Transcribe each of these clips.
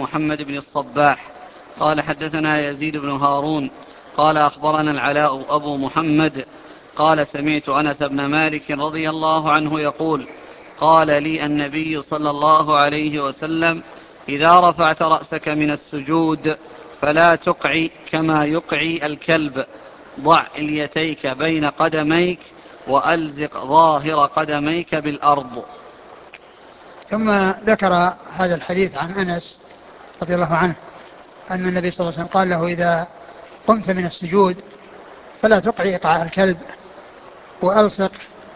محمد بن الصباح قال حدثنا يزيد بن هارون قال أخبرنا العلاء أبو محمد قال سمعت أنس بن مالك رضي الله عنه يقول قال لي النبي صلى الله عليه وسلم إذا رفعت رأسك من السجود فلا تقعي كما يقعي الكلب، ضع اليتيك بين قدميك وألزق ظاهر قدميك بالأرض. ثم ذكر هذا الحديث عن أنس رضي الله عنه أن النبي صلى الله عليه وسلم قال له إذا قمت من السجود فلا تقعي إقعاء الكلب، وألصق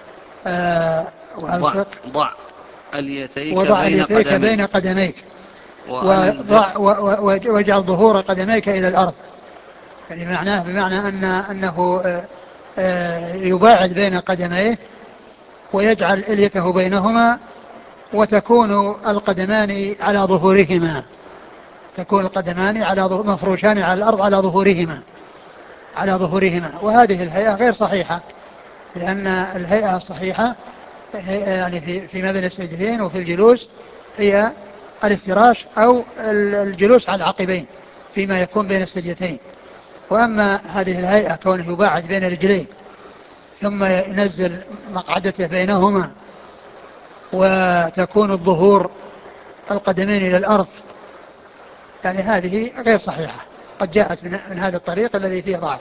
ضع اليتيك وضع بين اليتيك قدميك بين قدميك وألزق واجعل ظهور قدميك إلى الأرض. يعني معناه بمعنى أنه يباعد بين قدميه ويجعل إليته بينهما، وتكون القدمان على ظهورهما، تكون القدمان مفروشان على الأرض على ظهورهما. وهذه الهيئة غير صحيحة، لأن الهيئة الصحيحة يعني فيما بين السجدتين وفي الجلوس هي الافتراش أو الجلوس على العقبين فيما يكون بين السجدتين. وأما هذه الهيئة كونه يباعد بين رجليه ثم ينزل مقعدته بينهما وتكون الظهور القدمين إلى الأرض، يعني هذه غير صحيحة، قد جاءت من هذا الطريق الذي فيه ضعف.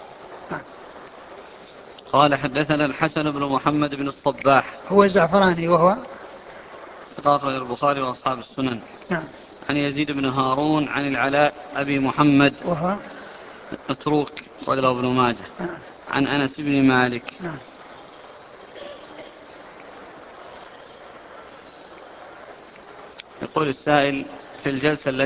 قال حدثنا الحسن بن محمد بن الصباح هو الزعفراني وهو ثقة البخاري وأصحاب السنن. نعم. عن يزيد بن هارون عن العلاء أبي محمد وهو متروك وله ابن ماجه. نعم. عن أنس بن مالك. نعم. يقول السائل في الجلسة